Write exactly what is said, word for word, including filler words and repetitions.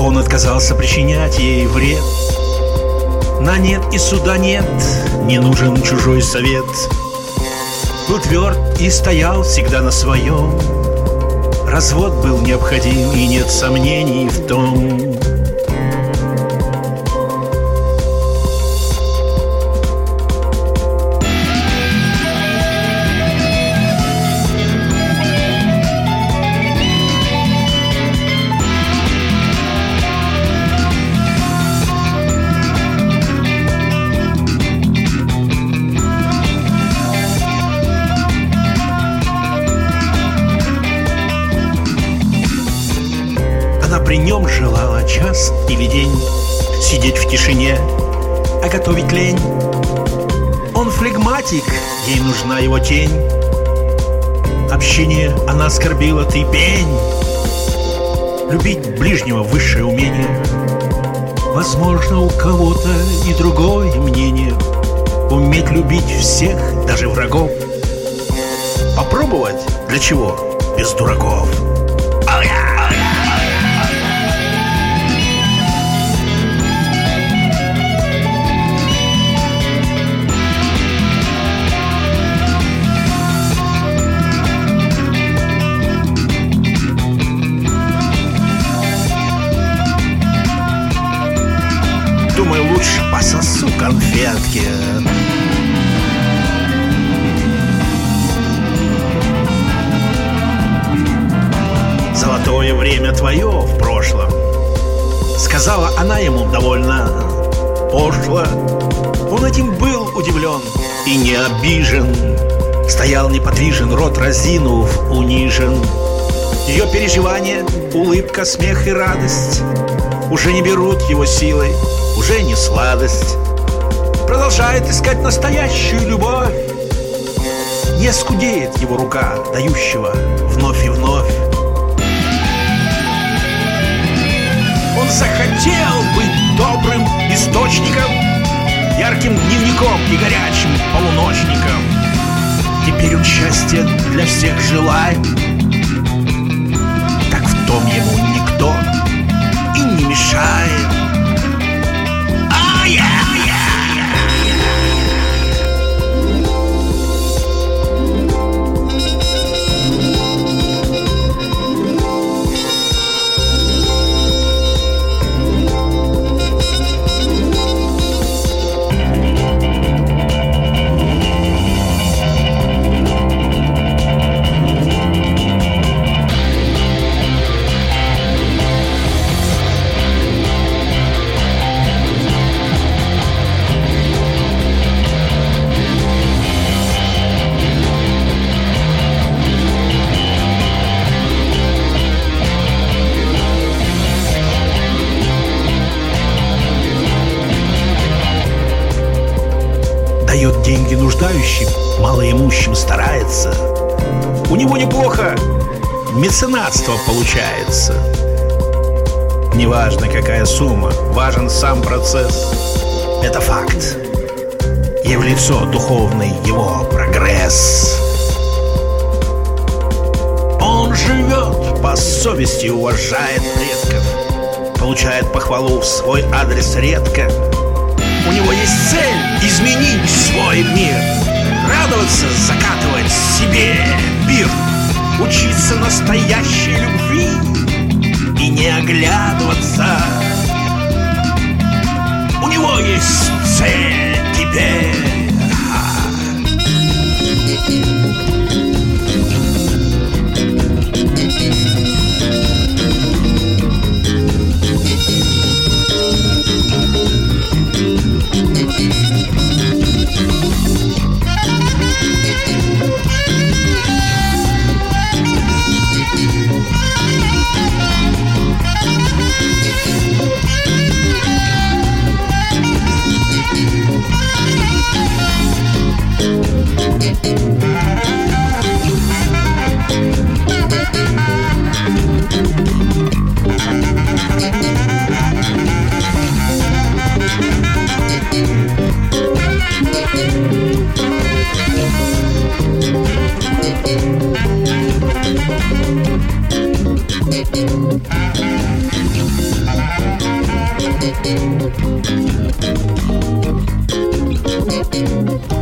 Он отказался причинять ей вред. На нет и суда нет, не нужен чужой совет. Был тверд и стоял всегда на своем. Развод был необходим, и нет сомнений в том. При нем желала час или день сидеть в тишине, а готовить лень. Он флегматик, ей нужна его тень. Общение она скорбила, ты пень. Любить ближнего высшее умение. Возможно, у кого-то и другое мнение. Уметь любить всех, даже врагов. Попробовать для чего? Без дураков. Думаю, лучше пососу конфетки. Золотое время твое в прошлом, сказала она ему довольно пошло. Он этим был удивлен и не обижен. Стоял неподвижен, рот разинув, унижен. Ее переживания, улыбка, смех и радость уже не берут его силой, уже не сладость. Продолжает искать настоящую любовь. Не скудеет его рука, дающего вновь и вновь. Он захотел быть добрым источником, ярким дневником и горячим полуночником. Теперь он счастья для всех желает, так в том ему никто и не мешает. Дает деньги нуждающим, малоимущим старается. У него неплохо меценатство получается. Неважно, какая сумма, важен сам процесс. Это факт. Ей в лицо духовный его прогресс. Он живет по совести, уважает предков, получает похвалу в свой адрес редко. У него есть цель — изменить свой мир, радоваться, закатывать себе пир, учиться настоящей любви и не оглядываться. У него есть цель теперь. Thank you. Thank you.